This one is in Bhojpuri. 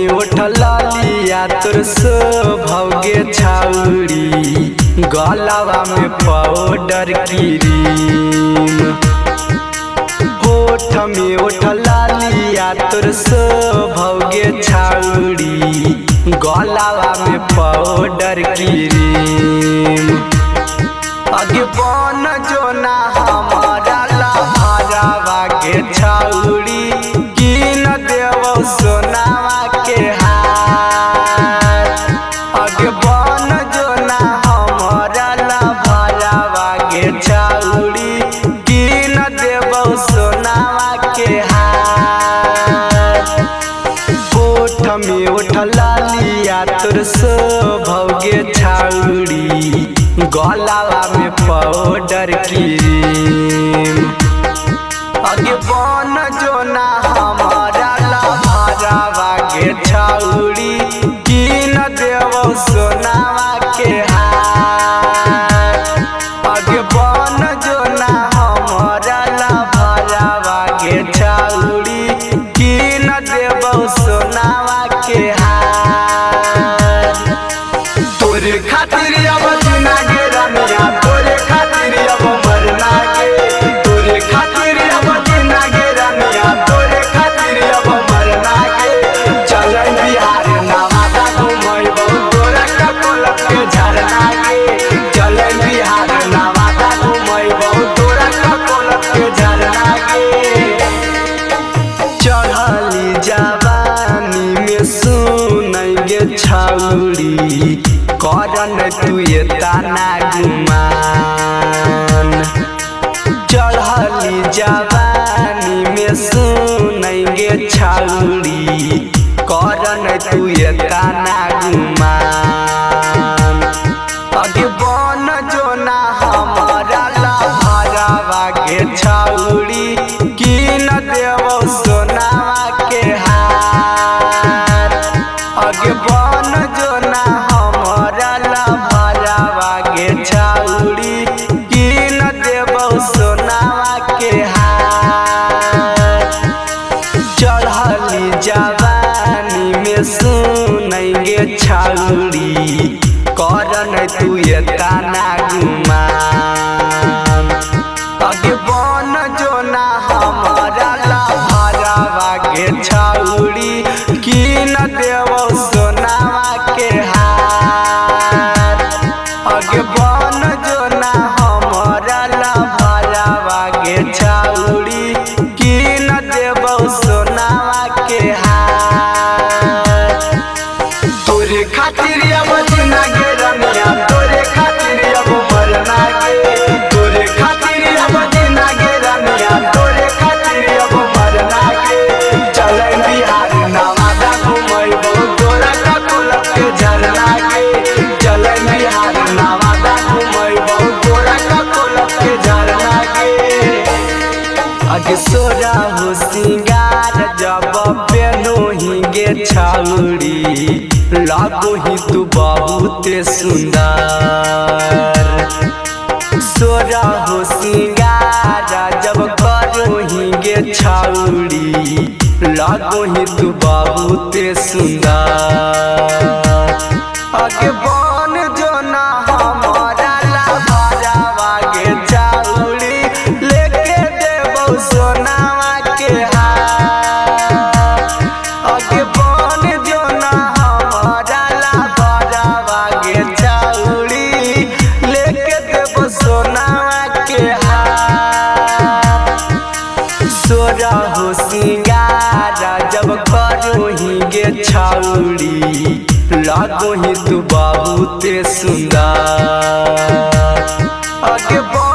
में उठला लिया तोर भौगे छाउरी गलावा में पाउडर क्रीम। होठ में उठला लिया तोर भौगे छाउरी गलावा में पाउडर क्रीम। आगे बन जो ना हमारा लाभारावा के छाउरी कीन देवो सोनावा के हार। आगे बन जो ना हमारा लाभारावा के छाउरी कीन देवो सोनावा के हार। होठ में उठला लिया तोर भौगे छाउरी गलावा में पाउडर क्रीम। आगे बन जो ना हमारा लाभारावा के छाउरी कीन देवो सोनावा के हार। आगे बन जो ना हमारा लाभारावा के छाउरी कीन देवो सोनावा के हार। तोरे खातिर अब जीना गे रमिया, तोरे खातिर अब मरना गे। तोरे खातिर अब जीना गे रमिया, तोरे खातिर अब मरना गे। चलै बिहार नवादा घुमैबो तोरा कपलक के झरना गे। चलै बिहार नवादा घुमैबो तोरा कपलक के झरना गे। चढ़ली जवानी में सुनै गे छाउरी करन तू ये ताना गुमान। चढ़ली जवानी में सुनेंगे छाउरी करन तू ये ताना गुमान। आगे बन जो ना हमारा लाभारावा के छाउरी कीन देवो सोनावा के हार। आगे बन जो ना छाउरी कीन देवो सोनावा के हार। चढ़ली जवानी में सुनेंगे छाउरी करन तू ये ताना गुमान। आगे बन जो ना हमारा लाभारावा के छाउरी कीन देवो सोनावा के हार। आगे बन जो ना हमारा लाभारावा के छाउरी कीन देवो सोनावा के हार। तोरे खातिर अब जीना गे रमिया, तोरे खातिर अब मरना गे। तोरे खातिर अब जीना गे रमिया, तोरे खातिर अब मरना गे। चलै बिहार नवादा घुमैबो तोरा कपलक के झरना गे। चलै बिहार नवादा घुमैबो तोरा कपलक के झरना गे। आगे सोरा हो सिंगार जब पेनोही गे छाउरी लागो ही तू बहुत सुंदर। सोरा हो सिंगार जब करोही गे छाउरी लागो ही तू बहुत सुंदर। आगे बन जो ना हमारा लाभारावा के छाउरी लेके देवो सोनावा के हार। आगे बन जो ना हमारा लाभारावा के छाउरी लेके देवो सोनावा के हार। सोरा हो सिंगार जब करोही गे छाउरी लागो ही तू बहुत सुंदर। आगे